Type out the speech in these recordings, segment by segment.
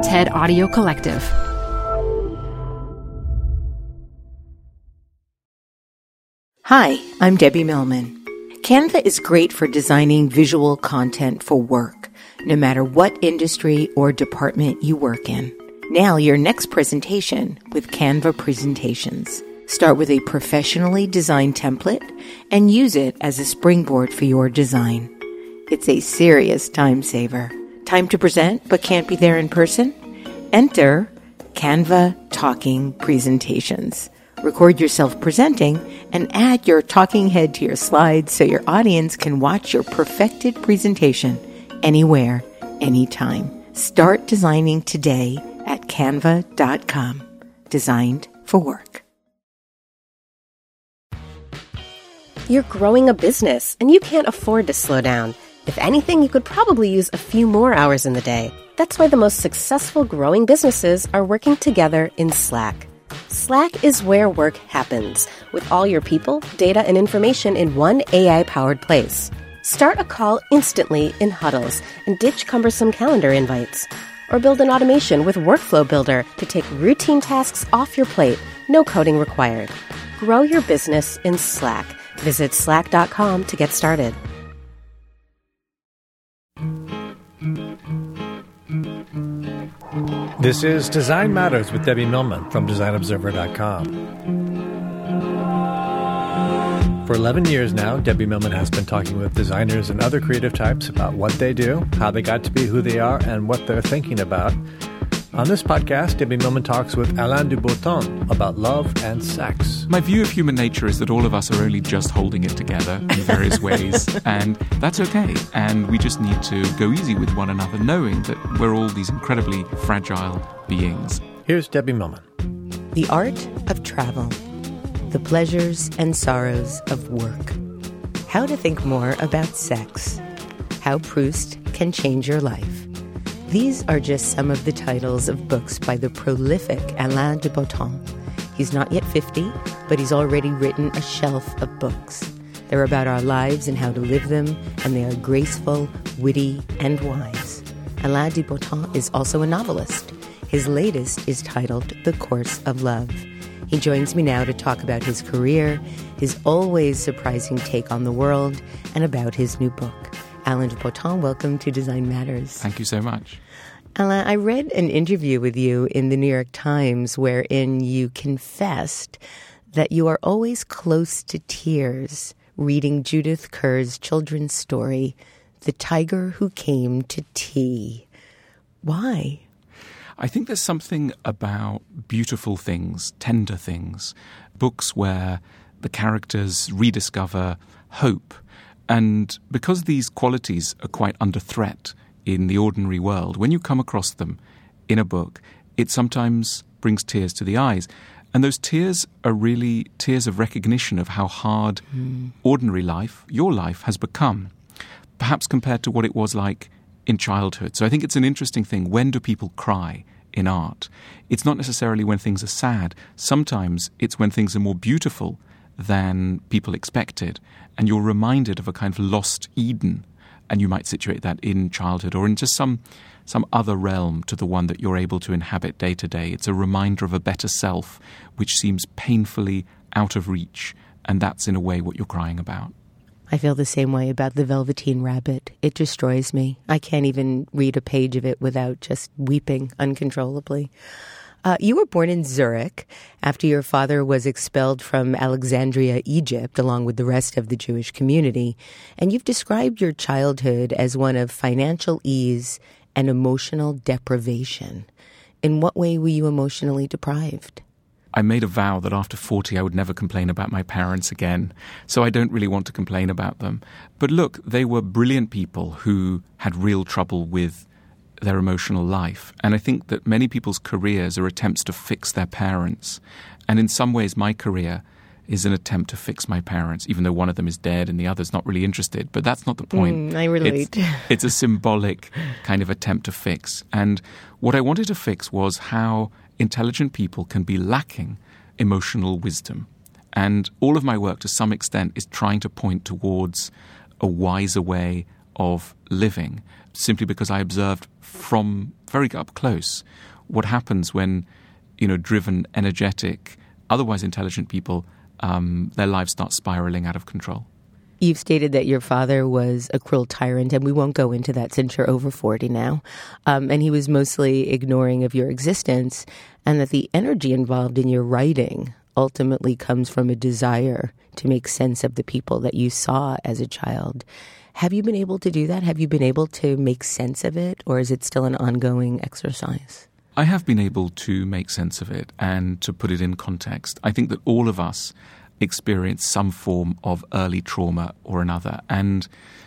TED Audio Collective. Hi, I'm Debbie Millman. Canva is great for designing visual content for work, no matter what industry or department you work in. Nail your next presentation with Canva Presentations. Start with a professionally designed template and use it as a springboard for your design. It's a serious time saver. Time to present but can't be there in person? Enter Canva Talking Presentations. Record yourself presenting and add your talking head to your slides so your audience can watch your perfected presentation anywhere, anytime. Start designing today at canva.com. Designed for work. You're growing a business, and you can't afford to slow down. If anything, you could probably use a few more hours in the day. That's why the most successful growing businesses are working together in Slack. Slack is where work happens, with all your people, data, and information in one AI-powered place. Start a call instantly in huddles and ditch cumbersome calendar invites. Or build an automation with Workflow Builder to take routine tasks off your plate, no coding required. Grow your business in Slack. Visit slack.com to get started. This is Design Matters with Debbie Millman from DesignObserver.com. For 11 years now, Debbie Millman has been talking with designers and other creative types about what they do, how they got to be who they are, and what they're thinking about. On this podcast, Debbie Millman talks with Alain de Botton about love and sex. My view of human nature is that all of us are only just holding it together in various ways, and that's okay. And we just need to go easy with one another, knowing that we're all these incredibly fragile beings. Here's Debbie Millman. The art of travel. The pleasures and sorrows of work. How to think more about sex. How Proust can change your life. These are just some of the titles of books by the prolific Alain de Botton. He's not yet 50, but he's already written a shelf of books. They're about our lives and how to live them, and they are graceful, witty, and wise. Alain de Botton is also a novelist. His latest is titled The Course of Love. He joins me now to talk about his career, his always surprising take on the world, and about his new book. Alain de Botton, welcome to Design Matters. Thank you so much. Alain, I read an interview with you in the New York Times wherein you confessed that you are always close to tears reading Judith Kerr's children's story, The Tiger Who Came to Tea. Why? I think there's something about beautiful things, tender things, books where the characters rediscover hope. And because these qualities are quite under threat in the ordinary world, when you come across them in a book, it sometimes brings tears to the eyes. And those tears are really tears of recognition of how hard ordinary life, your life, has become, perhaps compared to what it was like in childhood. So I think it's an interesting thing. When do people cry in art? It's not necessarily when things are sad. Sometimes it's when things are more beautiful than people expected, and you're reminded of a kind of lost Eden, and you might situate that in childhood or in just some other realm to the one that you're able to inhabit day to day. It's a reminder of a better self which seems painfully out of reach, and that's in a way what you're crying about. I feel the same way about The Velveteen Rabbit. It destroys me. I can't even read a page of it without just weeping uncontrollably. You were born in Zurich after your father was expelled from Alexandria, Egypt, along with the rest of the Jewish community. And you've described your childhood as one of financial ease and emotional deprivation. In what way were you emotionally deprived? I made a vow that after 40 I would never complain about my parents again, so I don't really want to complain about them. But look, they were brilliant people who had real trouble with their emotional life. And I think that many people's careers are attempts to fix their parents. And in some ways, my career is an attempt to fix my parents, even though one of them is dead and the other's not really interested. But that's not the point. I relate. It's a symbolic kind of attempt to fix. And what I wanted to fix was how intelligent people can be lacking emotional wisdom. And all of my work, to some extent, is trying to point towards a wiser way of living, simply because I observed from very up close what happens when, driven, energetic, otherwise intelligent people, their lives start spiraling out of control. You've stated that your father was a cruel tyrant, and we won't go into that since you're over 40 now. And he was mostly ignoring of your existence, and that the energy involved in your writing ultimately comes from a desire to make sense of the people that you saw as a child. Have you been able to do that? Have you been able to make sense of it, or is it still an ongoing exercise? I have been able to make sense of it and to put it in context. I think that all of us experience some form of early trauma or another. And,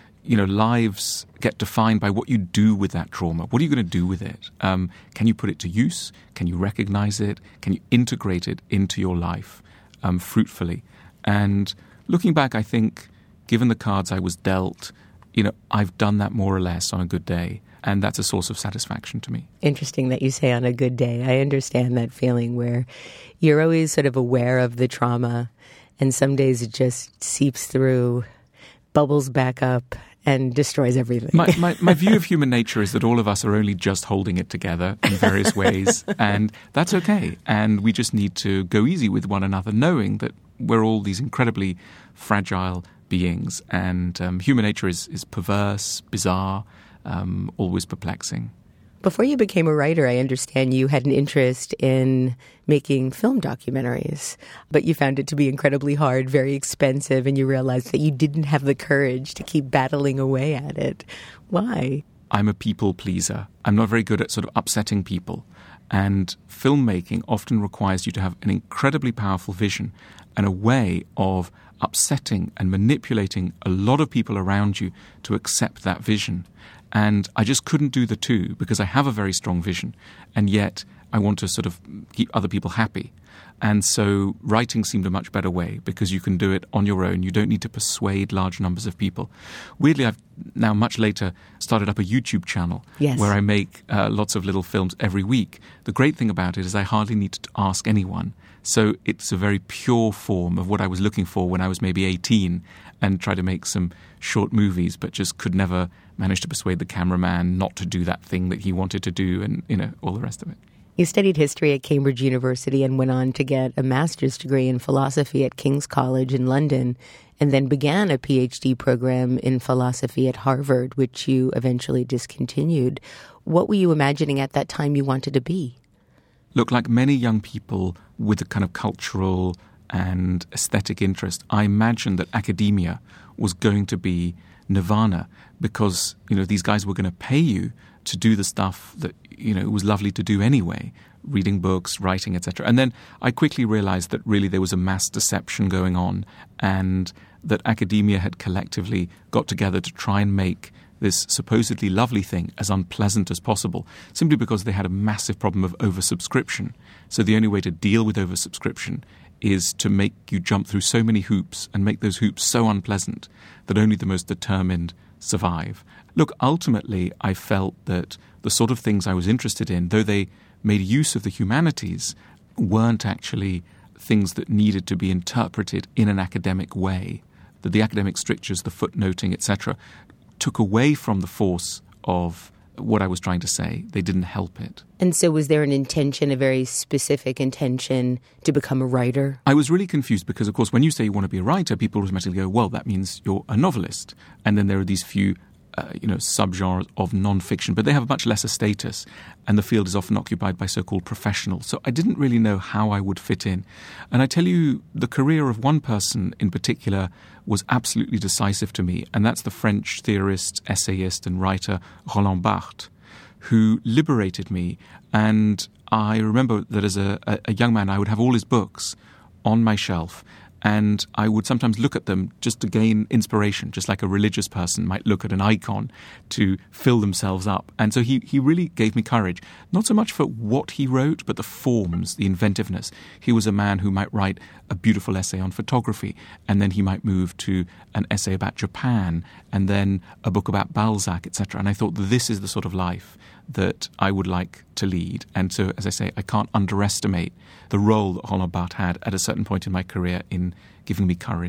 lives get defined by what you do with that trauma. What are you going to do with it? Can you put it to use? Can you recognize it? Can you integrate it into your life fruitfully? And looking back, I think, given the cards I was dealt, I've done that more or less on a good day. And that's a source of satisfaction to me. Interesting that you say on a good day. I understand that feeling where you're always sort of aware of the trauma, and some days it just seeps through, bubbles back up, and destroys everything. My view of human nature is that all of us are only just holding it together in various ways, and that's okay. And we just need to go easy with one another, knowing that we're all these incredibly fragile beings, and human nature is perverse, bizarre, always perplexing. Before you became a writer, I understand you had an interest in making film documentaries, but you found it to be incredibly hard, very expensive, and you realized that you didn't have the courage to keep battling away at it. Why? I'm a people pleaser. I'm not very good at sort of upsetting people. And filmmaking often requires you to have an incredibly powerful vision and a way of upsetting and manipulating a lot of people around you to accept that vision. And I just couldn't do the two because I have a very strong vision, and yet I want to sort of keep other people happy. And so writing seemed a much better way because you can do it on your own. You don't need to persuade large numbers of people. Weirdly, I've now much later started up a YouTube channel where I make lots of little films every week. The great thing about it is I hardly need to ask anyone. So it's a very pure form of what I was looking for when I was maybe 18 and tried to make some short movies, but just could never manage to persuade the cameraman not to do that thing that he wanted to do and, all the rest of it. You studied history at Cambridge University and went on to get a master's degree in philosophy at King's College in London, and then began a PhD program in philosophy at Harvard, which you eventually discontinued. What were you imagining at that time you wanted to be? Look, like many young people with a kind of cultural and aesthetic interest, I imagined that academia was going to be nirvana because, these guys were going to pay you to do the stuff that, it was lovely to do anyway, reading books, writing, etc. And then I quickly realized that really there was a mass deception going on and that academia had collectively got together to try and make this supposedly lovely thing as unpleasant as possible, simply because they had a massive problem of oversubscription. So the only way to deal with oversubscription is to make you jump through so many hoops and make those hoops so unpleasant that only the most determined survive. Look, ultimately, I felt that the sort of things I was interested in, though they made use of the humanities, weren't actually things that needed to be interpreted in an academic way, that the academic strictures, the footnoting, etc., took away from the force of what I was trying to say. They didn't help it. And so was there an intention, a very specific intention to become a writer? I was really confused because, of course, when you say you want to be a writer, people automatically go, well, that means you're a novelist. And then there are these few subgenres of non-fiction, but they have a much lesser status, and the field is often occupied by so-called professionals. So I didn't really know how I would fit in. And I tell you, the career of one person in particular was absolutely decisive to me, and that's the French theorist, essayist, and writer Roland Barthes, who liberated me. And I remember that as a young man, I would have all his books on my shelf, and I would sometimes look at them just to gain inspiration, just like a religious person might look at an icon to fill themselves up. And so he really gave me courage, not so much for what he wrote, but the forms, the inventiveness. He was a man who might write a beautiful essay on photography, and then he might move to an essay about Japan, and then a book about Balzac, etc. And I thought, this is the sort of life that I would like to lead. And so, as I say, I can't underestimate the role that Roland Barthes had at a certain point in my career in giving me courage.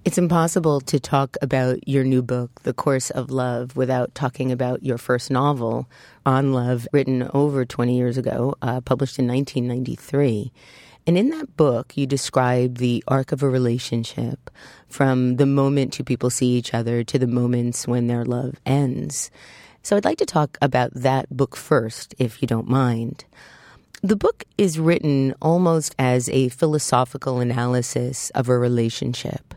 It's impossible to talk about your new book, The Course of Love, without talking about your first novel, On Love, written over 20 years ago, published in 1993. And in that book, you describe the arc of a relationship from the moment two people see each other to the moments when their love ends. So I'd like to talk about that book first, if you don't mind. The book is written almost as a philosophical analysis of a relationship.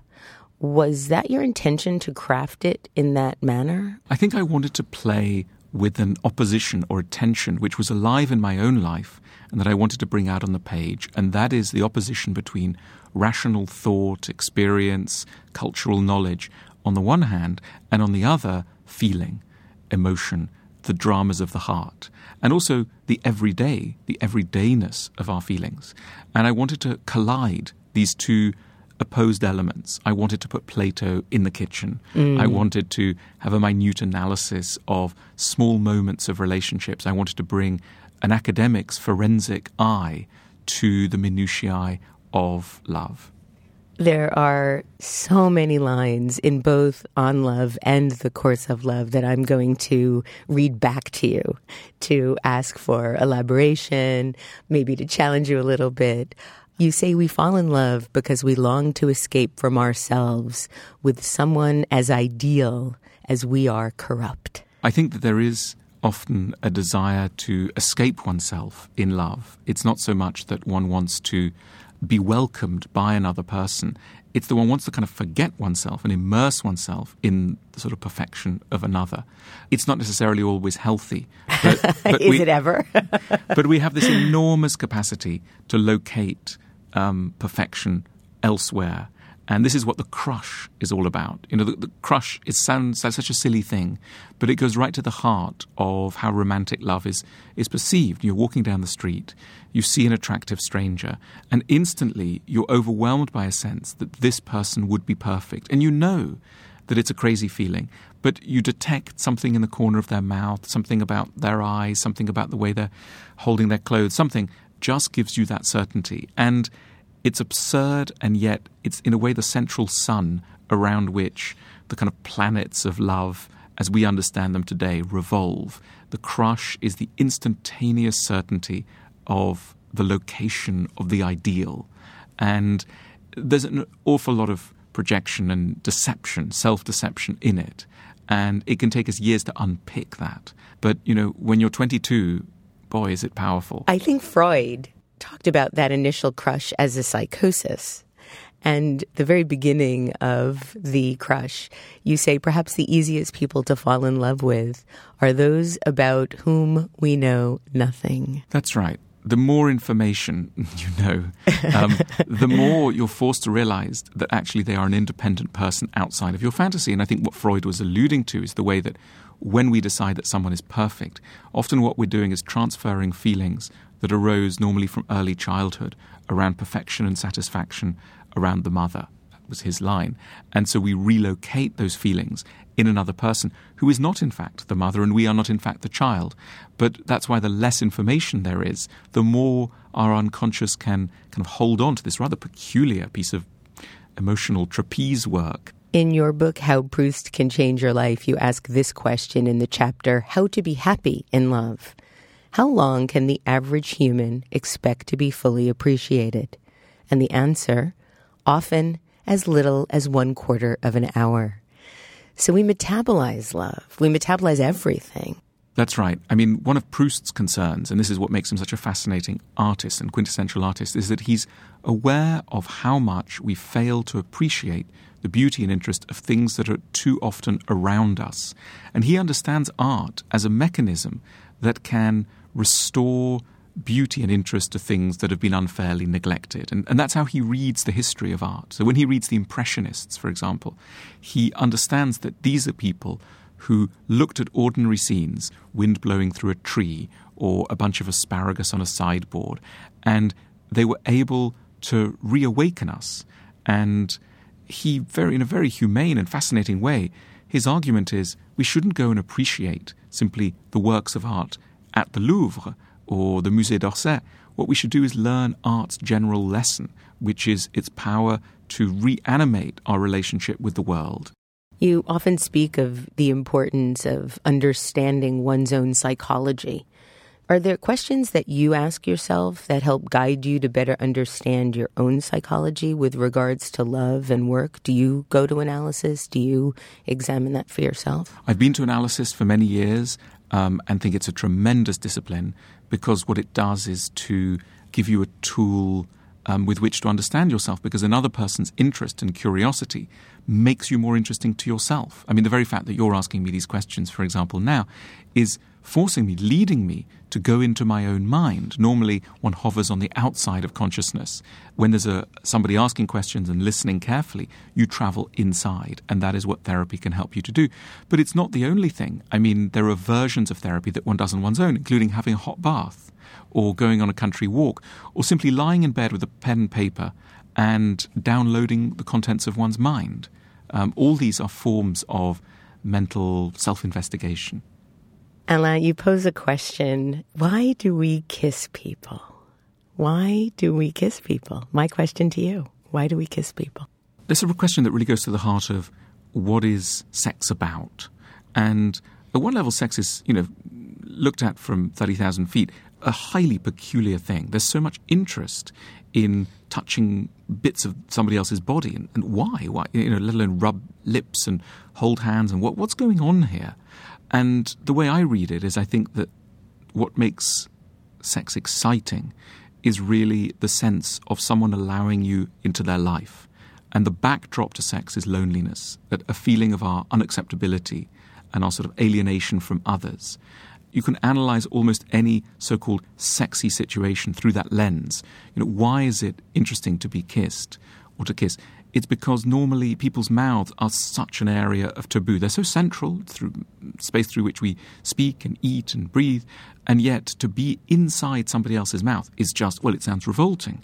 Was that your intention to craft it in that manner? I think I wanted to play with an opposition or a tension which was alive in my own life and that I wanted to bring out on the page, and that is the opposition between rational thought, experience, cultural knowledge on the one hand, and on the other, feeling, emotion, the dramas of the heart, and also the everydayness of our feelings. And I wanted to collide these two opposed elements. I wanted to put Plato in the kitchen. I wanted to have a minute analysis of small moments of relationships. I wanted to bring an academic's forensic eye to the minutiae of love. There are so many lines in both On Love and The Course of Love that I'm going to read back to you to ask for elaboration, maybe to challenge you a little bit. You say we fall in love because we long to escape from ourselves with someone as ideal as we are corrupt. I think that there is often a desire to escape oneself in love. It's not so much that one wants to be welcomed by another person. It's that one wants to kind of forget oneself and immerse oneself in the sort of perfection of another. It's not necessarily always healthy. But Is it ever? But we have this enormous capacity to locate perfection elsewhere. And this is what the crush is all about. You know, the crush, it sounds like such a silly thing, but it goes right to the heart of how romantic love is perceived. You're walking down the street, you see an attractive stranger, and instantly you're overwhelmed by a sense that this person would be perfect. And you know that it's a crazy feeling, but you detect something in the corner of their mouth, something about their eyes, something about the way they're holding their clothes, something just gives you that certainty. And it's absurd, and yet it's in a way the central sun around which the kind of planets of love, as we understand them today, revolve. The crush is the instantaneous certainty of the location of the ideal. And there's an awful lot of projection and deception, self-deception in it. And it can take us years to unpick that. But, you know, when you're 22, boy, is it powerful. I think Freud talked about that initial crush as a psychosis. And the very beginning of the crush, you say perhaps the easiest people to fall in love with are those about whom we know nothing. That's right. The more information you know, the more you're forced to realize that actually they are an independent person outside of your fantasy. And I think what Freud was alluding to is the way that when we decide that someone is perfect, often what we're doing is transferring feelings that arose normally from early childhood around perfection and satisfaction around the mother. That was his line. And so we relocate those feelings in another person who is not in fact the mother and we are not in fact the child. But that's why the less information there is, the more our unconscious can kind of hold on to this rather peculiar piece of emotional trapeze work. In your book, How Proust Can Change Your Life, you ask this question in the chapter, How to Be Happy in Love. How long can the average human expect to be fully appreciated? And the answer, often as little as 1/4 of an hour. So we metabolize love. We metabolize everything. That's right. I mean, one of Proust's concerns, and this is what makes him such a fascinating artist and quintessential artist, is that he's aware of how much we fail to appreciate the beauty and interest of things that are too often around us. And he understands art as a mechanism that can restore beauty and interest to things that have been unfairly neglected. And that's how he reads the history of art. So when he reads the Impressionists, for example, he understands that these are people who looked at ordinary scenes, wind blowing through a tree or a bunch of asparagus on a sideboard, and they were able to reawaken us. And he, in a very humane and fascinating way, his argument is we shouldn't go and appreciate simply the works of art at the Louvre. or the Musée d'Orsay. What we should do is learn art's general lesson, which is its power to reanimate our relationship with the world. You often speak of the importance of understanding one's own psychology. Are there questions that you ask yourself that help guide you to better understand your own psychology with regards to love and work? Do you go to analysis? Do you examine that for yourself? I've been to analysis for many years and think it's a tremendous discipline, because what it does is to give you a tool with which to understand yourself, because another person's interest and curiosity makes you more interesting to yourself. I mean, the very fact that you're asking me these questions, for example, now, is forcing me, leading me to go into my own mind. Normally, one hovers on the outside of consciousness. When there's somebody asking questions and listening carefully, you travel inside, and that is what therapy can help you to do. But it's not the only thing. I mean, there are versions of therapy that one does on one's own, including having a hot bath, or going on a country walk, or simply lying in bed with a pen and paper and downloading the contents of one's mind. All these are forms of mental self-investigation. Alain, you pose a question. Why do we kiss people? Why do we kiss people? My question to you. Why do we kiss people? This is a question that really goes to the heart of what is sex about. And at one level, sex is, looked at from 30,000 feet, a highly peculiar thing. There's so much interest in touching bits of somebody else's body. And why? Why? Let alone rub lips and hold hands. And what's going on here? And the way I read it is I think that what makes sex exciting is really the sense of someone allowing you into their life. And the backdrop to sex is loneliness, that a feeling of our unacceptability and our sort of alienation from others. You can analyze almost any so-called sexy situation through that lens. Why is it interesting to be kissed or to kiss? It's because normally people's mouths are such an area of taboo. They're so central through space through which we speak and eat and breathe. And yet to be inside somebody else's mouth is just, it sounds revolting.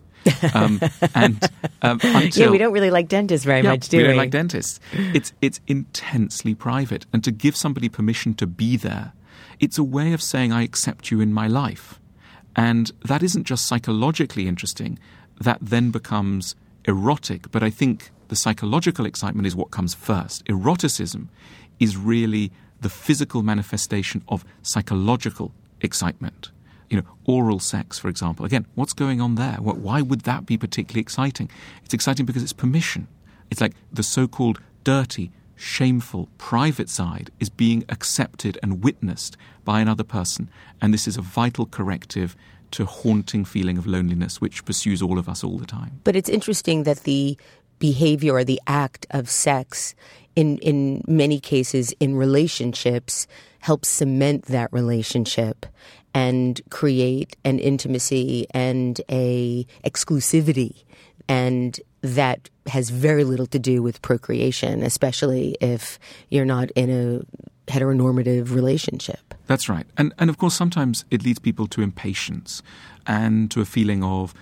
We don't really like dentists very much, do we? We don't like dentists. It's intensely private. And to give somebody permission to be there, it's a way of saying, I accept you in my life. And that isn't just psychologically interesting. That then becomes erotic, but I think the psychological excitement is what comes first. Eroticism is really the physical manifestation of psychological excitement. Oral sex, for example. Again, what's going on there? Why would that be particularly exciting? It's exciting because it's permission. It's like the so-called dirty, shameful, private side is being accepted and witnessed by another person. And this is a vital corrective to haunting feeling of loneliness, which pursues all of us all the time. But it's interesting that the behavior or the act of sex, in many cases in relationships, helps cement that relationship and create an intimacy and a exclusivity. And that has very little to do with procreation, especially if you're not in a heteronormative relationship. That's right. And of course, sometimes it leads people to impatience and to a feeling of,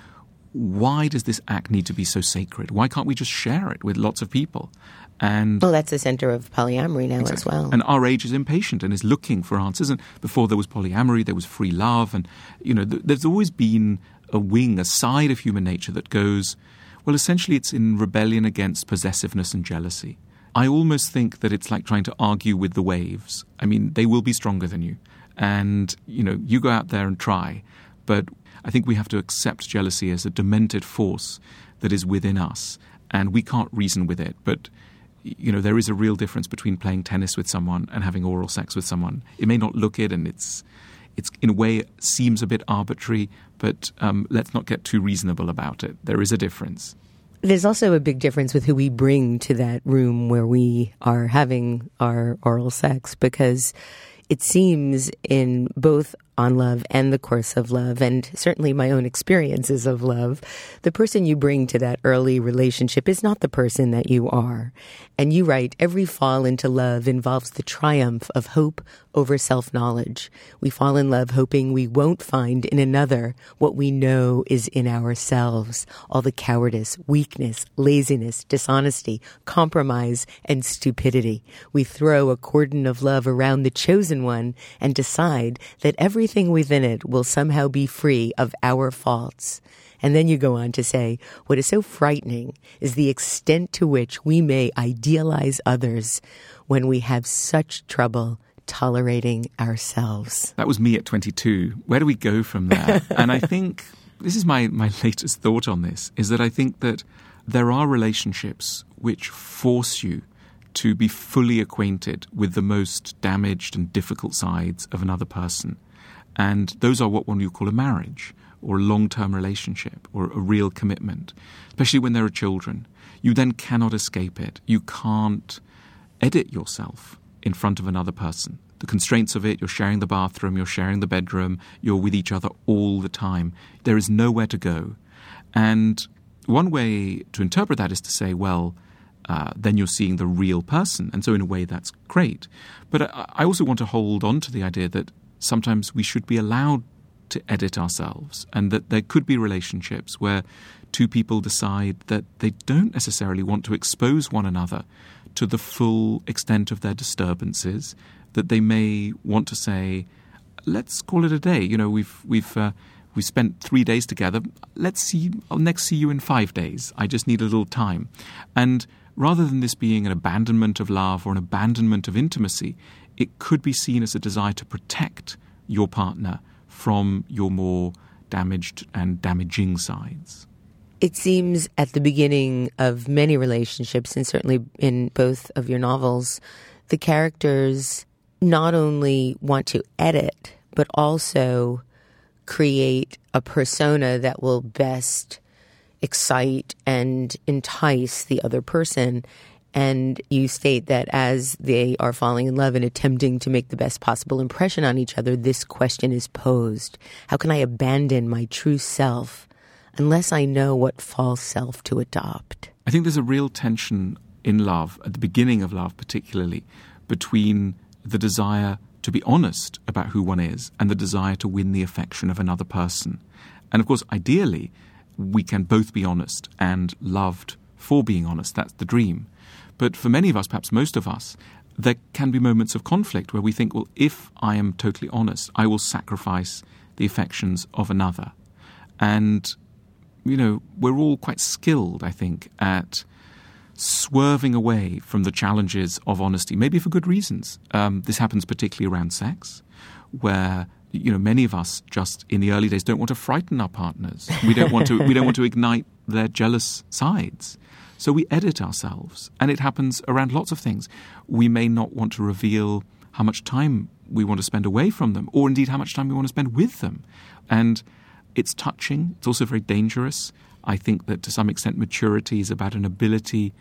why does this act need to be so sacred? Why can't we just share it with lots of people? And that's the center of polyamory now as well. And our age is impatient and is looking for answers. And before there was polyamory, there was free love. And, there's always been a side of human nature that goes, essentially it's in rebellion against possessiveness and jealousy. I almost think that it's like trying to argue with the waves. I mean, they will be stronger than you. And, you go out there and try. But I think we have to accept jealousy as a demented force that is within us. And we can't reason with it. But, there is a real difference between playing tennis with someone and having oral sex with someone. It may not look it, and it's in a way it seems a bit arbitrary, but let's not get too reasonable about it. There is a difference. There's also a big difference with who we bring to that room where we are having our oral sex, because it seems in both On Love and The Course of Love, and certainly my own experiences of love, the person you bring to that early relationship is not the person that you are. And you write, every fall into love involves the triumph of hope over self-knowledge. We fall in love hoping we won't find in another what we know is in ourselves, all the cowardice, weakness, laziness, dishonesty, compromise, and stupidity. We throw a cordon of love around the chosen one and decide that everything everything within it will somehow be free of our faults. And then you go on to say, what is so frightening is the extent to which we may idealize others when we have such trouble tolerating ourselves. That was me at 22. Where do we go from there? And I think this is my latest thought on this, is that I think that there are relationships which force you to be fully acquainted with the most damaged and difficult sides of another person. And those are what one would call a marriage or a long-term relationship or a real commitment, especially when there are children. You then cannot escape it. You can't edit yourself in front of another person. The constraints of it, you're sharing the bathroom, you're sharing the bedroom, you're with each other all the time. There is nowhere to go. And one way to interpret that is to say, well, then you're seeing the real person. And so in a way, that's great. But I also want to hold on to the idea that sometimes we should be allowed to edit ourselves, and that there could be relationships where two people decide that they don't necessarily want to expose one another to the full extent of their disturbances, that they may want to say, let's call it a day. You know, we've spent 3 days together. I'll next see you in 5 days. I just need a little time. And rather than this being an abandonment of love or an abandonment of intimacy, it could be seen as a desire to protect your partner from your more damaged and damaging sides. It seems at the beginning of many relationships, and certainly in both of your novels, the characters not only want to edit, but also create a persona that will best excite and entice the other person. And you state that as they are falling in love and attempting to make the best possible impression on each other, this question is posed. How can I abandon my true self unless I know what false self to adopt? I think there's a real tension in love, at the beginning of love particularly, between the desire to be honest about who one is and the desire to win the affection of another person. And of course, ideally, we can both be honest and loved for being honest. That's the dream. But for many of us, perhaps most of us, there can be moments of conflict where we think, well, if I am totally honest, I will sacrifice the affections of another. And, you know, we're all quite skilled, I think, at swerving away from the challenges of honesty, maybe for good reasons. This happens particularly around sex, where, you know, many of us just in the early days don't want to frighten our partners. We don't want to ignite their jealous sides. So we edit ourselves, and it happens around lots of things. We may not want to reveal how much time we want to spend away from them, or indeed how much time we want to spend with them. And it's touching. It's also very dangerous. I think that to some extent maturity is about an ability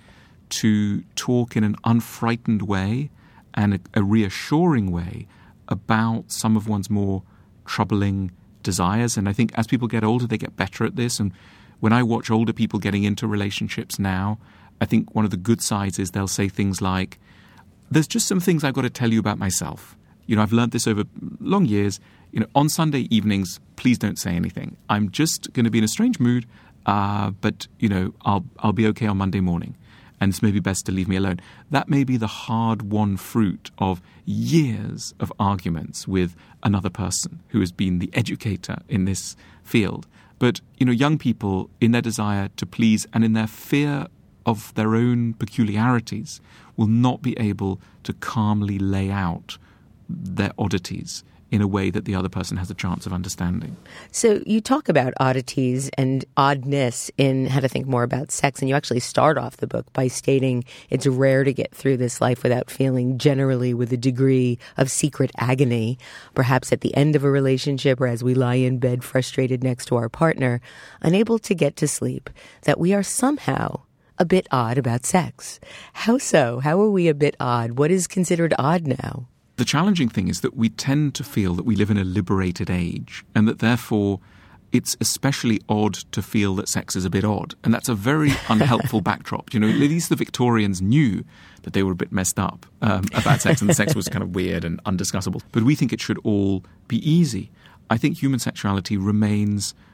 to talk in an unfrightened way and a reassuring way about some of one's more troubling desires. And I think as people get older, they get better at this. And when I watch older people getting into relationships now, I think one of the good sides is they'll say things like, there's just some things I've got to tell you about myself. You know, I've learned this over long years. You know, on Sunday evenings, please don't say anything. I'm just going to be in a strange mood, but, you know, I'll be okay on Monday morning. And it's maybe best to leave me alone. That may be the hard-won fruit of years of arguments with another person who has been the educator in this field. But, you know, young people, in their desire to please and in their fear of their own peculiarities, will not be able to calmly lay out their oddities in a way that the other person has a chance of understanding. So you talk about oddities and oddness in How to Think More About Sex, and you actually start off the book by stating it's rare to get through this life without feeling generally with a degree of secret agony, perhaps at the end of a relationship or as we lie in bed frustrated next to our partner, unable to get to sleep, that we are somehow a bit odd about sex. How so? How are we a bit odd? What is considered odd now? The challenging thing is that we tend to feel that we live in a liberated age, and that therefore it's especially odd to feel that sex is a bit odd. And that's a very unhelpful backdrop. You know, at least the Victorians knew that they were a bit messed up about sex, and the sex was kind of weird and undiscussable. But we think it should all be easy. I think human sexuality remains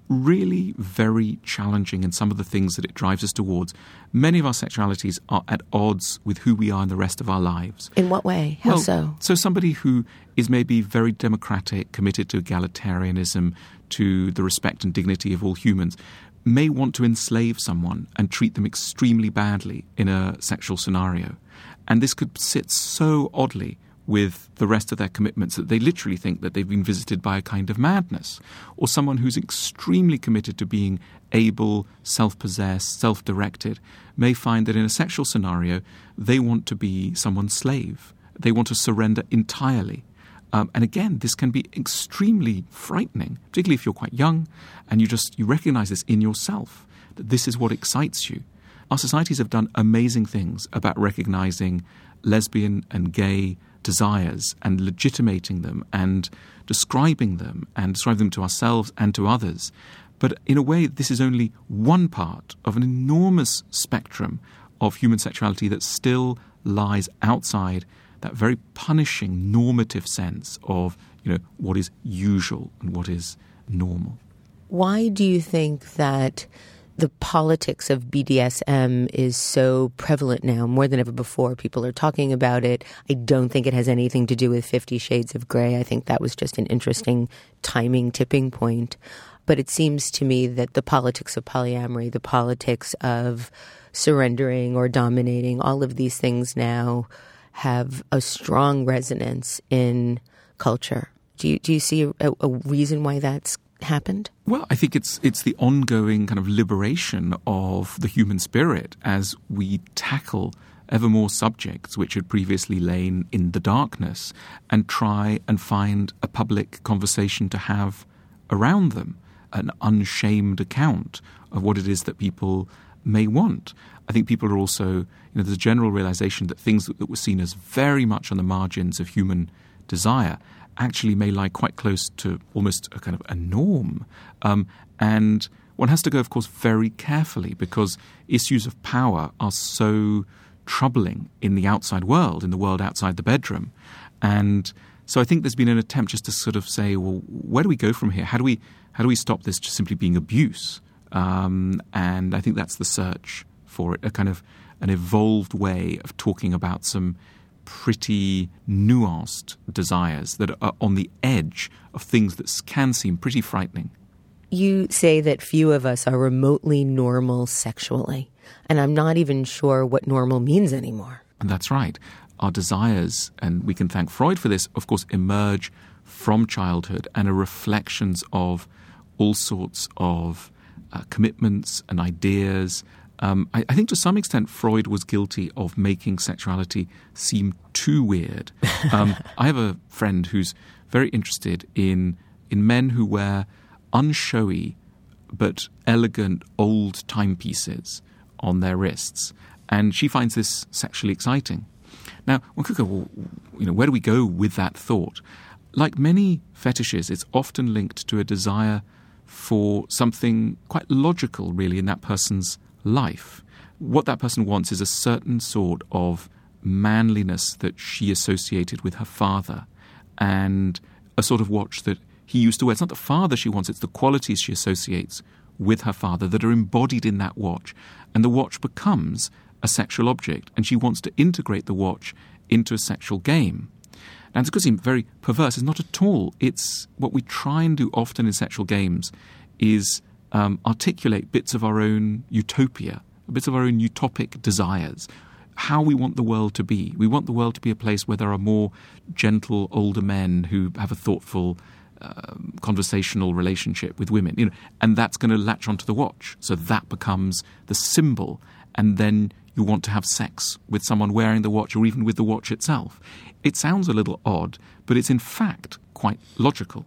really very challenging in some of the things that it drives us towards. Many of our sexualities are at odds with who we are in the rest of our lives. In what way? How so? So somebody who is maybe very democratic, committed to egalitarianism, to the respect and dignity of all humans, may want to enslave someone and treat them extremely badly in a sexual scenario. And this could sit so oddly with the rest of their commitments that they literally think that they've been visited by a kind of madness. Or someone who's extremely committed to being able, self-possessed, self-directed, may find that in a sexual scenario they want to be someone's slave. They want to surrender entirely. And again, this can be extremely frightening, particularly if you're quite young and you recognize this in yourself, that this is what excites you. Our societies have done amazing things about recognizing lesbian and gay desires and legitimating them and describing them to ourselves and to others. But in a way, this is only one part of an enormous spectrum of human sexuality that still lies outside that very punishing normative sense of, what is usual and what is normal. Why do you think that the politics of BDSM is so prevalent now, more than ever before? People are talking about it. I don't think it has anything to do with 50 Shades of Grey. I think that was just an interesting timing tipping point. But it seems to me that the politics of polyamory, the politics of surrendering or dominating, all of these things now have a strong resonance in culture. Do you see a reason why that's happened? Well, I think it's the ongoing kind of liberation of the human spirit as we tackle ever more subjects which had previously lain in the darkness and try and find a public conversation to have around them, an unshamed account of what it is that people may want. I think people are also, there's a general realization that things that were seen as very much on the margins of human desire actually may lie quite close to almost a kind of a norm. And one has to go, of course, very carefully because issues of power are so troubling in the outside world, in the world outside the bedroom. And so I think there's been an attempt just to sort of say, well, where do we go from here? How do we stop this just simply being abuse? And I think that's the search for it, a kind of an evolved way of talking about some pretty nuanced desires that are on the edge of things that can seem pretty frightening. You say that few of us are remotely normal sexually, and I'm not even sure what normal means anymore. And that's right. Our desires, and we can thank Freud for this, of course, emerge from childhood and are reflections of all sorts of commitments and ideas. I think to some extent Freud was guilty of making sexuality seem too weird. I have a friend who's very interested in men who wear unshowy but elegant old timepieces on their wrists, and she finds this sexually exciting. Now, one could go, well, where do we go with that thought? Like many fetishes, it's often linked to a desire for something quite logical, really, in that person's life. What that person wants is a certain sort of manliness that she associated with her father and a sort of watch that he used to wear. It's not the father she wants, it's the qualities she associates with her father that are embodied in that watch. And the watch becomes a sexual object, and she wants to integrate the watch into a sexual game. Now, it's going to seem very perverse. It's not at all. It's what we try and do often in sexual games is articulate bits of our own utopia, bits of our own utopic desires, how we want the world to be. We want the world to be a place where there are more gentle older men who have a thoughtful conversational relationship with women, and that's going to latch onto the watch. So that becomes the symbol, and then you want to have sex with someone wearing the watch or even with the watch itself. It sounds a little odd, but it's in fact quite logical.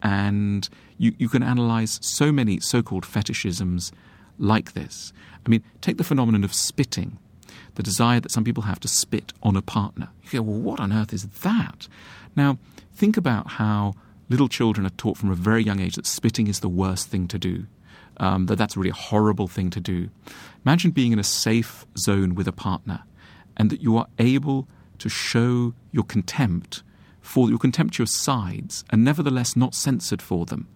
And you can analyze so many so-called fetishisms like this. I mean, take the phenomenon of spitting, the desire that some people have to spit on a partner. You go, well, what on earth is that? Now, think about how little children are taught from a very young age that spitting is the worst thing to do, that's really a horrible thing to do. Imagine being in a safe zone with a partner and that you are able to show your contempt for your contemptuous sides and nevertheless not censored for them.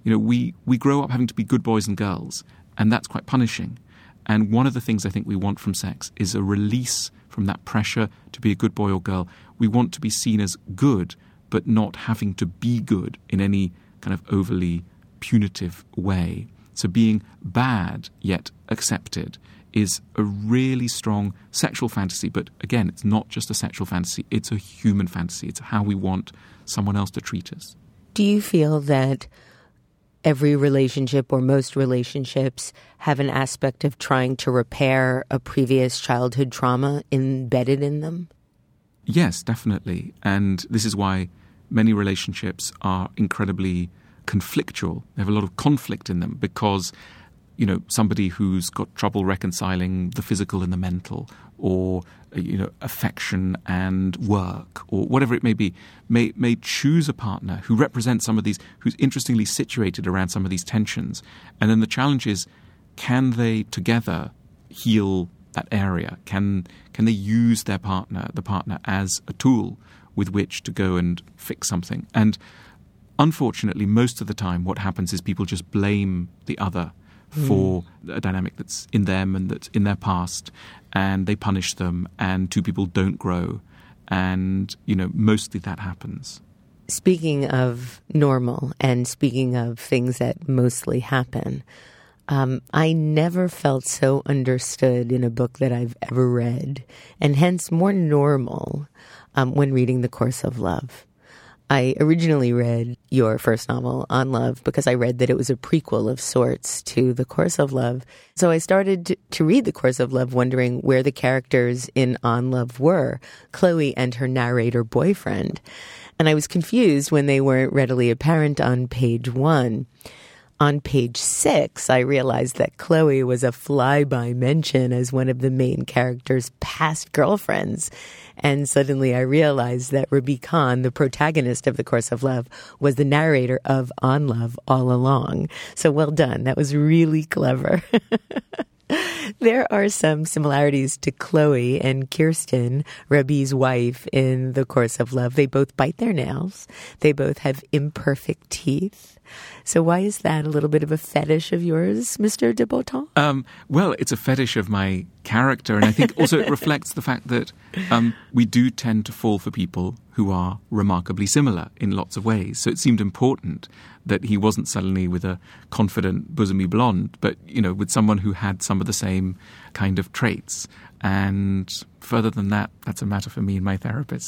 we grow up having to be good boys and girls, and that's quite punishing. And one of the things I think we want from sex is a release from that pressure to be a good boy or girl. We want to be seen as good, but not having to be good in any kind of overly punitive way. So being bad yet accepted is a really strong sexual fantasy. But again, it's not just a sexual fantasy. It's a human fantasy. It's how we want someone else to treat us. Do you feel that every relationship or most relationships have an aspect of trying to repair a previous childhood trauma embedded in them? Yes, definitely. And this is why many relationships are incredibly conflictual. They have a lot of conflict in them because somebody who's got trouble reconciling the physical and the mental, or affection and work, or whatever it may be, may choose a partner who represents some of these, who's interestingly situated around some of these tensions. And then the challenge is, can they together heal that area? Can they use the partner as a tool with which to go and fix something? And unfortunately, most of the time what happens is people just blame the other for a dynamic that's in them and that's in their past, and they punish them, and two people don't grow. And, mostly that happens. Speaking of normal and speaking of things that mostly happen, I never felt so understood in a book that I've ever read, and hence more normal when reading The Course of Love. I originally read your first novel, On Love, because I read that it was a prequel of sorts to The Course of Love. So I started to read The Course of Love wondering where the characters in On Love were, Chloe and her narrator boyfriend. And I was confused when they weren't readily apparent on page 1. On page 6, I realized that Chloe was a flyby mention as one of the main character's past girlfriends. And suddenly I realized that Rabi Khan, the protagonist of The Course of Love, was the narrator of On Love all along. So well done. That was really clever. There are some similarities to Chloe and Kirsten, Rabi's wife, in The Course of Love. They both bite their nails. They both have imperfect teeth. So why is that a little bit of a fetish of yours, Mr. de Botton? Well, it's a fetish of my character, and I think also it reflects the fact that we do tend to fall for people who are remarkably similar in lots of ways. So it seemed important that he wasn't suddenly with a confident, bosomy blonde, but, with someone who had some of the same kind of traits. And further than that, that's a matter for me and my therapist.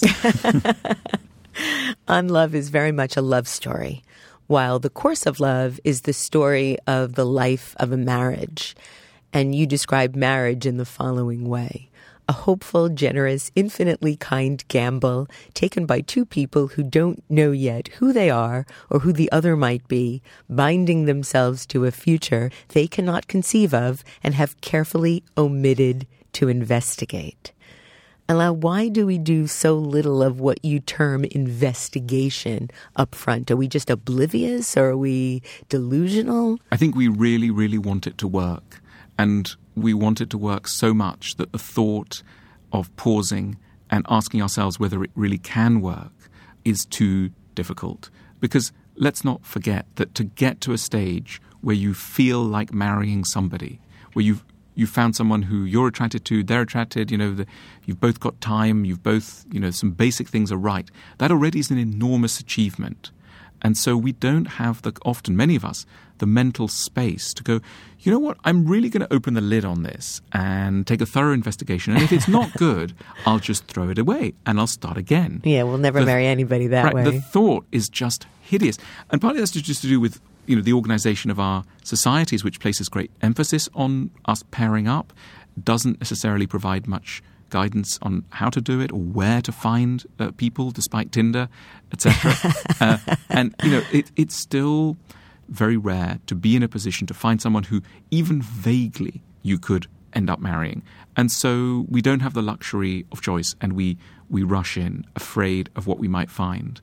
On Love is very much a love story, while The Course of Love is the story of the life of a marriage. And you describe marriage in the following way: a hopeful, generous, infinitely kind gamble taken by two people who don't know yet who they are or who the other might be, binding themselves to a future they cannot conceive of and have carefully omitted to investigate. Alain, why do we do so little of what you term investigation up front? Are we just oblivious, or are we delusional? I think we really, really want it to work. And we want it to work so much that the thought of pausing and asking ourselves whether it really can work is too difficult. Because let's not forget that to get to a stage where you feel like marrying somebody, where you've found someone who you're attracted to, they're attracted, you've both got time, you've both, some basic things are right. That already is an enormous achievement. And so we don't have often, many of us, the mental space to go, you know what, I'm really going to open the lid on this and take a thorough investigation. And if it's not good, I'll just throw it away and I'll start again. Yeah, we'll never marry anybody that way. The thought is just hideous. And partly that's just to do with the organization of our societies, which places great emphasis on us pairing up, doesn't necessarily provide much guidance on how to do it or where to find people, despite Tinder, etc. And it's still very rare to be in a position to find someone who even vaguely you could end up marrying. And so we don't have the luxury of choice, and we rush in afraid of what we might find.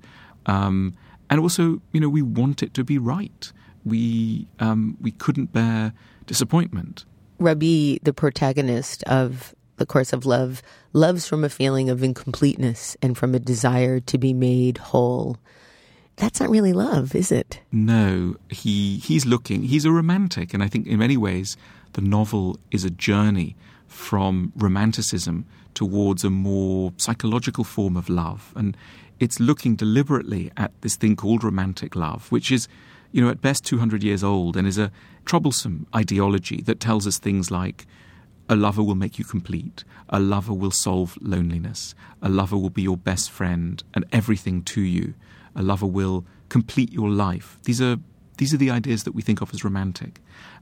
And also, we want it to be right. We couldn't bear disappointment. Rabi, the protagonist of The Course of Love, loves from a feeling of incompleteness and from a desire to be made whole. that's not really love, is it? No, he's looking. He's a romantic, and I think in many ways the novel is a journey from romanticism towards a more psychological form of love. And it's looking deliberately at this thing called romantic love, which is, at best 200 years old and is a troublesome ideology that tells us things like a lover will make you complete, a lover will solve loneliness, a lover will be your best friend and everything to you, a lover will complete your life. These are the ideas that we think of as romantic.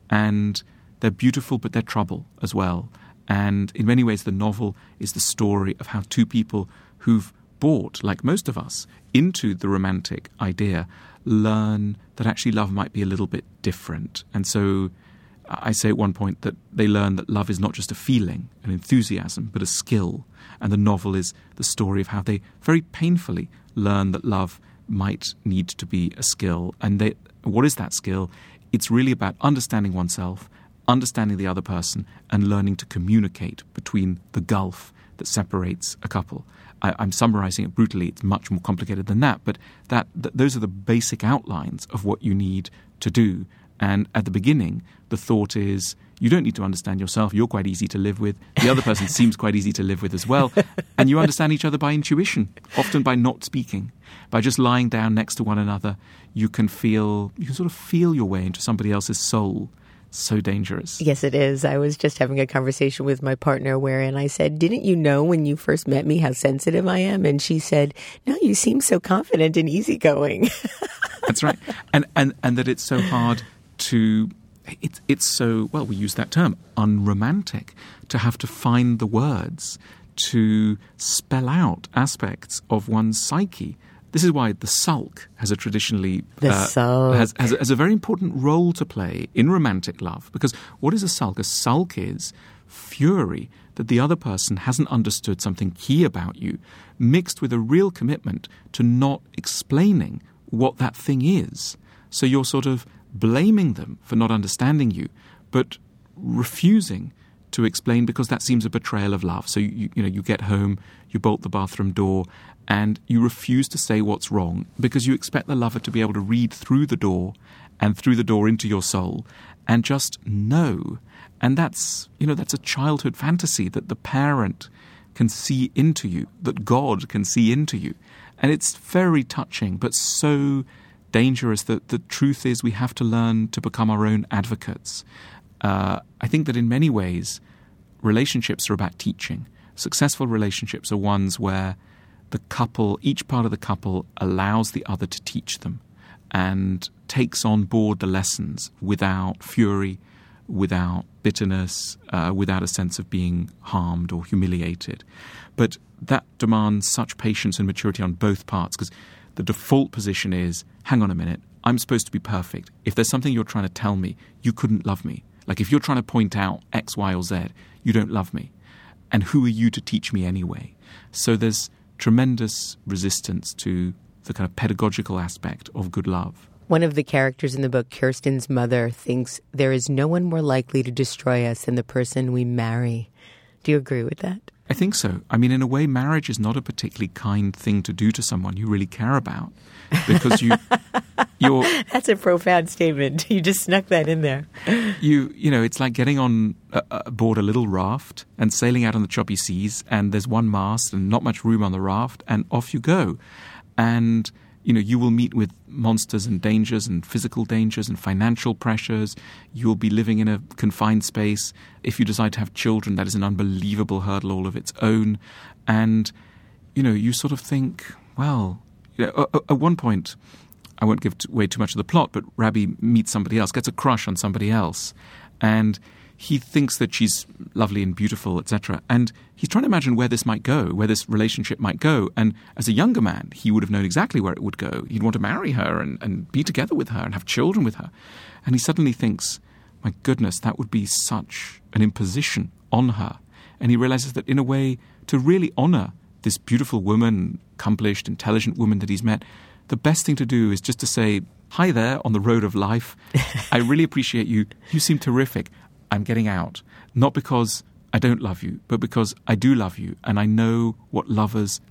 And they're beautiful, but they're trouble as well. And in many ways, the novel is the story of how two people who've bought, like most of us, into the romantic idea, learn that actually love might be a little bit different. And so I say at one point that they learn that love is not just a feeling, an enthusiasm, but a skill. And the novel is the story of how they very painfully learn that love might need to be a skill. And what is that skill? It's really about understanding oneself, understanding the other person, and learning to communicate between the gulf that separates a couple. I'm summarizing it brutally. It's much more complicated than that, but those are the basic outlines of what you need to do. And at the beginning, the thought is, you don't need to understand yourself. You're quite easy to live with. The other person seems quite easy to live with as well. And you understand each other by intuition, often by not speaking. By just lying down next to one another, you can sort of feel your way into somebody else's soul. So dangerous. Yes, it is. I was just having a conversation with my partner wherein I said, didn't you know when you first met me how sensitive I am? And she said, no, you seem so confident and easygoing. That's right. And that it's so hard to... It's so, well, we use that term, unromantic, to have to find the words to spell out aspects of one's psyche. This is why the sulk has a traditionally has a very important role to play in romantic love. Because what is a sulk? A sulk is fury that the other person hasn't understood something key about you, mixed with a real commitment to not explaining what that thing is. So you're sort of blaming them for not understanding you, but refusing to explain because that seems a betrayal of love. So you get home, you bolt the bathroom door, and you refuse to say what's wrong because you expect the lover to be able to read through the door and through the door into your soul and just know. And that's a childhood fantasy that the parent can see into you, that God can see into you. And it's very touching, but so dangerous that the truth is we have to learn to become our own advocates. I think that in many ways, relationships are about teaching. Successful relationships are ones where the couple, each part of the couple, allows the other to teach them and takes on board the lessons without fury, without bitterness, without a sense of being harmed or humiliated. But that demands such patience and maturity on both parts, because the default position is, hang on a minute, I'm supposed to be perfect. If there's something you're trying to tell me, you couldn't love me. Like if you're trying to point out X, Y, or Z, you don't love me. And who are you to teach me anyway? So there's tremendous resistance to the kind of pedagogical aspect of good love. One of the characters in the book, Kirsten's mother, thinks there is no one more likely to destroy us than the person we marry. Do you agree with that? I think so. I mean, in a way, marriage is not a particularly kind thing to do to someone you really care about, because you're... That's a profound statement. You just snuck that in there. It's like getting on aboard a little raft and sailing out on the choppy seas, and there's one mast and not much room on the raft, and off you go. And you will meet with monsters and dangers and physical dangers and financial pressures. You'll be living in a confined space. If you decide to have children, that is an unbelievable hurdle all of its own. And, you sort of think, well, at one point, I won't give away too much of the plot, but Rabbi meets somebody else, gets a crush on somebody else. And he thinks that she's lovely and beautiful, etc. And he's trying to imagine where this might go, where this relationship might go. And as a younger man, he would have known exactly where it would go. He'd want to marry her and be together with her and have children with her. And he suddenly thinks, my goodness, that would be such an imposition on her. And he realizes that in a way, to really honor this beautiful woman, accomplished, intelligent woman that he's met, the best thing to do is just to say, hi there on the road of life. I really appreciate you. You seem terrific. I'm getting out, not because I don't love you, but because I do love you, and I know what lovers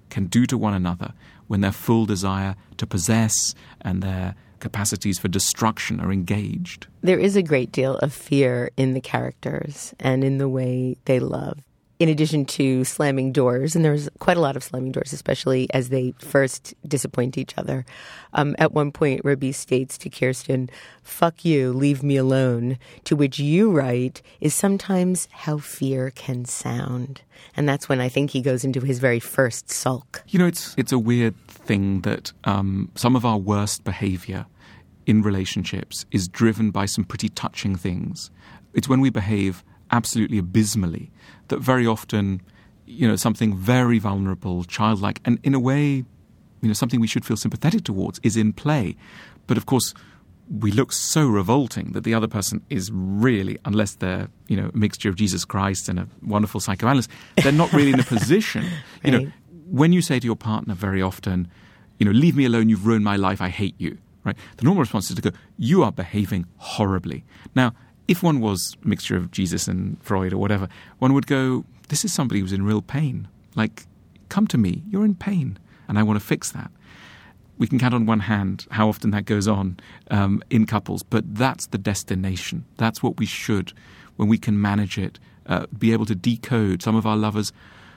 can do to one another when their full desire to possess and their capacities for destruction are engaged. There is a great deal of fear in the characters and in the way they love. In addition to slamming doors, and there's quite a lot of slamming doors, especially as they first disappoint each other. At one point, Rabbi states to Kirsten, "Fuck you, leave me alone," to which you write, is sometimes how fear can sound. And that's when I think he goes into his very first sulk. You know, it's a weird thing that some of our worst behavior in relationships is driven by some pretty touching things. It's when we behave absolutely abysmally that very often, you know, something very vulnerable, childlike, and in a way, you know, something we should feel sympathetic towards is in play. But of course, we look so revolting that the other person is really, unless they're, you know, a mixture of Jesus Christ and a wonderful psychoanalyst, they're not really in a position. You know, when you say to your partner very often, you know, leave me alone, you've ruined my life, I hate you, right? The normal response is to go, you are behaving horribly. Now, if one was a mixture of Jesus and Freud or whatever, one would go, this is somebody who's in real pain. Like, come to me, you're in pain, and I want to fix that. We can count on one hand how often that goes on in couples, but that's the destination. That's what we should, when we can manage it, be able to decode some of our lovers'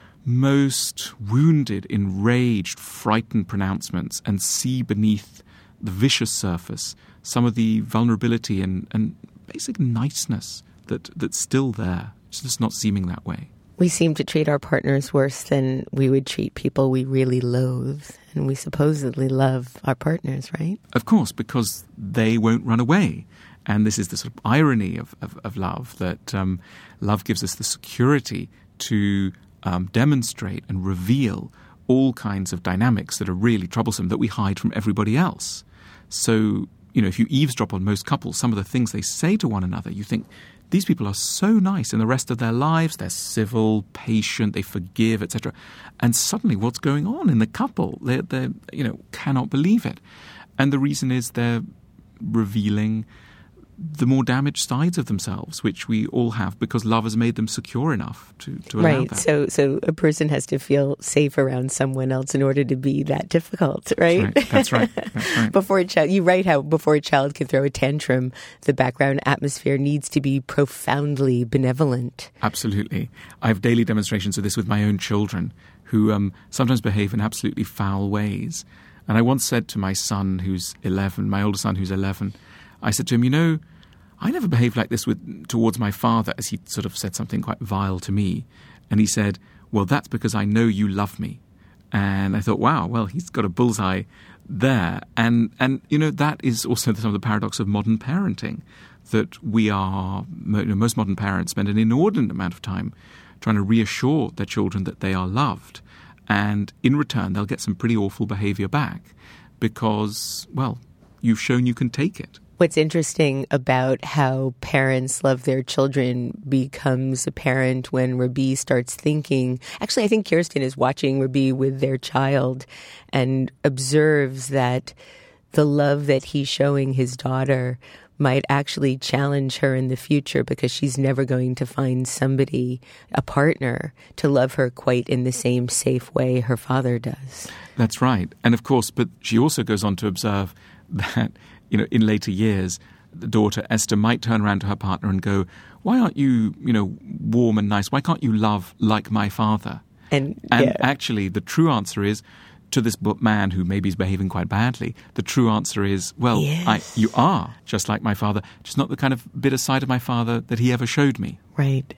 most wounded, enraged, frightened pronouncements and see beneath the vicious surface some of the vulnerability and basic niceness that's still there. It's just not seeming that way. We seem to treat our partners worse than we would treat people we really loathe. And we supposedly love our partners, right? Of course, because they won't run away. And this is the sort of irony of love, that love gives us the security to demonstrate and reveal all kinds of dynamics that are really troublesome that we hide from everybody else. So, you know, if you eavesdrop on most couples, some of the things they say to one another, you think, these people are so nice in the rest of their lives. They're civil, patient, they forgive, etc. And suddenly what's going on in the couple? They you know, cannot believe it. And the reason is they're revealing the more damaged sides of themselves, which we all have because love has made them secure enough to allow right. that. So a person has to feel safe around someone else in order to be that difficult, right? That's right. That's right. Before a child, you write how before a child can throw a tantrum, the background atmosphere needs to be profoundly benevolent. Absolutely. I have daily demonstrations of this with my own children who sometimes behave in absolutely foul ways. And I once said to my son who's 11, my older son who's 11, I said to him, you know, I never behaved like this towards my father, as he sort of said something quite vile to me. And he said, well, that's because I know you love me. And I thought, wow, well, he's got a bullseye there. And you know, that is also some of the paradox of modern parenting, that we are, you know, most modern parents spend an inordinate amount of time trying to reassure their children that they are loved. And in return, they'll get some pretty awful behavior back because, well, you've shown you can take it. What's interesting about how parents love their children becomes apparent when Rabbi starts thinking. Actually, I think Kirsten is watching Rabbi with their child and observes that the love that he's showing his daughter might actually challenge her in the future because she's never going to find somebody, a partner, to love her quite in the same safe way her father does. That's right. And of course, but she also goes on to observe that, you know, in later years, the daughter Esther might turn around to her partner and go, why aren't you, you know, warm and nice? Why can't you love like my father? And actually, the true answer is, to this man who maybe is behaving quite badly, the true answer is, well, yes, you are just like my father, just not the kind of bitter side of my father that he ever showed me. Right.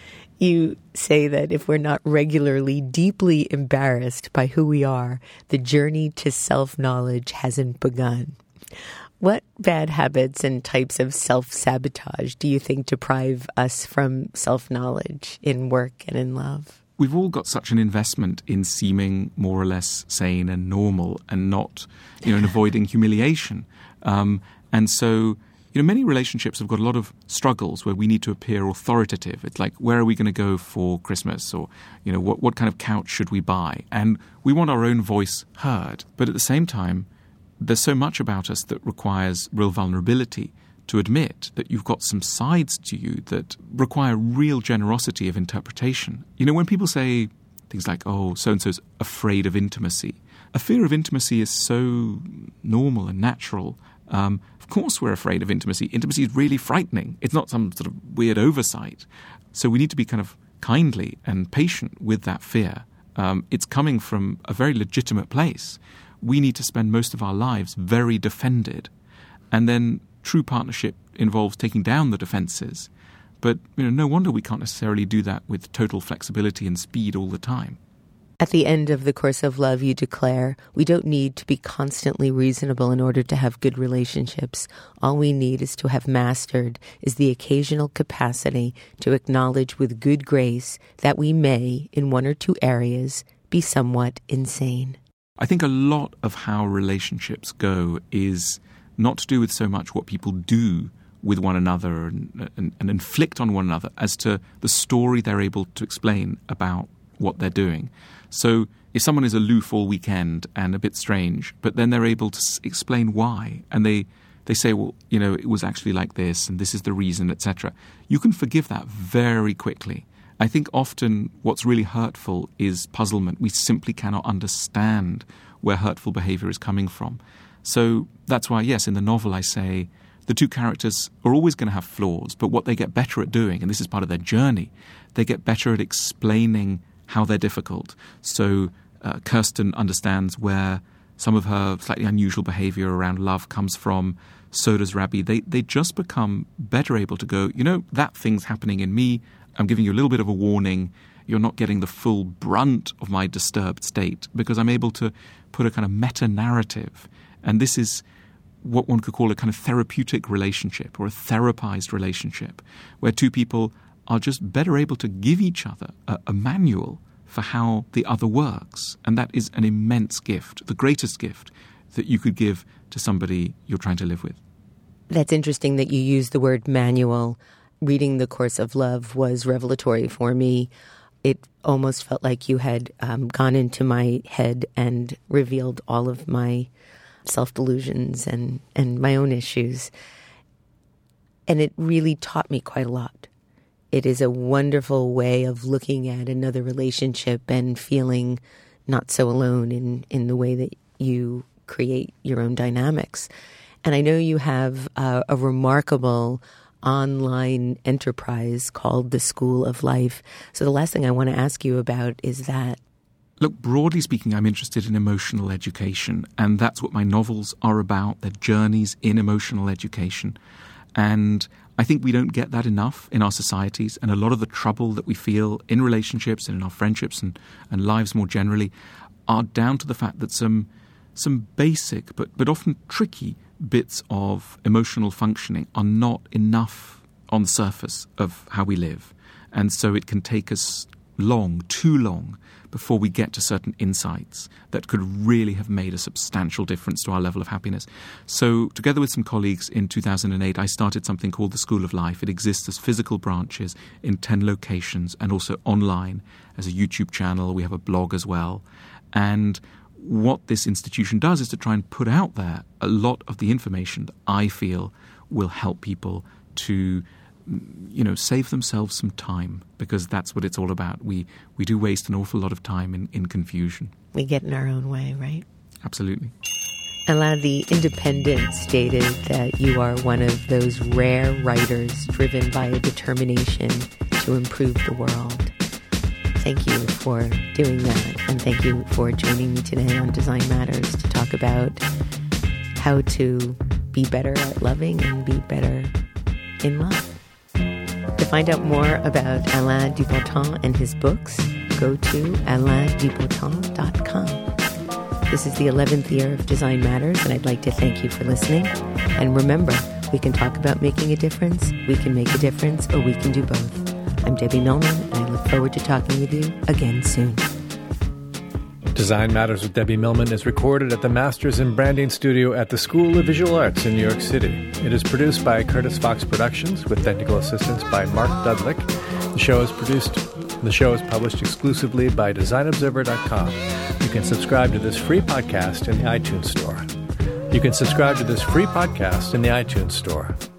You say that if we're not regularly deeply embarrassed by who we are, the journey to self-knowledge hasn't begun. What bad habits and types of self-sabotage do you think deprive us from self-knowledge in work and in love? We've all got such an investment in seeming more or less sane and normal and not, you know, in avoiding humiliation. And so, you know, many relationships have got a lot of struggles where we need to appear authoritative. It's like, where are we going to go for Christmas? Or, you know, what kind of couch should we buy? And we want our own voice heard. But at the same time, there's so much about us that requires real vulnerability to admit that you've got some sides to you that require real generosity of interpretation. You know, when people say, things like, oh, so-and-so's afraid of intimacy. A fear of intimacy is so normal and natural. Of course we're afraid of intimacy. Intimacy is really frightening. It's not some sort of weird oversight. So we need to be kind of kindly and patient with that fear. It's coming from a very legitimate place. We need to spend most of our lives very defended. And then true partnership involves taking down the defenses. But no wonder we can't necessarily do that with total flexibility and speed all the time. At the end of the Course of Love, you declare, we don't need to be constantly reasonable in order to have good relationships. All we need is to have mastered is the occasional capacity to acknowledge with good grace that we may, in one or two areas, be somewhat insane. I think a lot of how relationships go is not to do with so much what people do with one another and inflict on one another as to the story they're able to explain about what they're doing. So if someone is aloof all weekend and a bit strange, but then they're able to explain why, and they say, well, it was actually like this, and this is the reason, etc., you can forgive that very quickly. I think often what's really hurtful is puzzlement. We simply cannot understand where hurtful behavior is coming from. So that's why, yes, in the novel I say the two characters are always going to have flaws, but what they get better at doing, and this is part of their journey, they get better at explaining how they're difficult. So Kirsten understands where some of her slightly unusual behavior around love comes from. So does Rabbi. They just become better able to go, that thing's happening in me. I'm giving you a little bit of a warning. You're not getting the full brunt of my disturbed state because I'm able to put a kind of meta-narrative. And this is what one could call a kind of therapeutic relationship or a therapized relationship where two people are just better able to give each other a manual for how the other works. And that is an immense gift, the greatest gift that you could give to somebody you're trying to live with. That's interesting that you use the word manual. Reading The Course of Love was revelatory for me. It almost felt like you had gone into my head and revealed all of my self-delusions and my own issues. And it really taught me quite a lot. It is a wonderful way of looking at another relationship and feeling not so alone in the way that you create your own dynamics. And I know you have a remarkable online enterprise called The School of Life. So the last thing I want to ask you about is that. Look, broadly speaking, I'm interested in emotional education, and that's what my novels are about, they're journeys in emotional education. And I think we don't get that enough in our societies, and a lot of the trouble that we feel in relationships and in our friendships and lives more generally are down to the fact that some basic but often tricky bits of emotional functioning are not enough on the surface of how we live. And so it can take us too long, before we get to certain insights that could really have made a substantial difference to our level of happiness. So together with some colleagues in 2008, I started something called the School of Life. It exists as physical branches in 10 locations and also online as a YouTube channel. We have a blog as well. And what this institution does is to try and put out there a lot of the information that I feel will help people to save themselves some time, because that's what it's all about. We do waste an awful lot of time in confusion. We get in our own way, right? Absolutely. Alain, The Independent stated that you are one of those rare writers driven by a determination to improve the world. Thank you for doing that, and thank you for joining me today on Design Matters to talk about how to be better at loving and be better in love. To find out more about Alain de Botton and his books, go to alaindebotton.com. This is the 11th year of Design Matters, and I'd like to thank you for listening. And remember, we can talk about making a difference, we can make a difference, or we can do both. I'm Debbie Millman, and I look forward to talking with you again soon. Design Matters with Debbie Millman is recorded at the Masters in Branding Studio at the School of Visual Arts in New York City. It is produced by Curtis Fox Productions with technical assistance by Mark Dudlick. The show is published exclusively by DesignObserver.com. You can subscribe to this free podcast in the iTunes Store.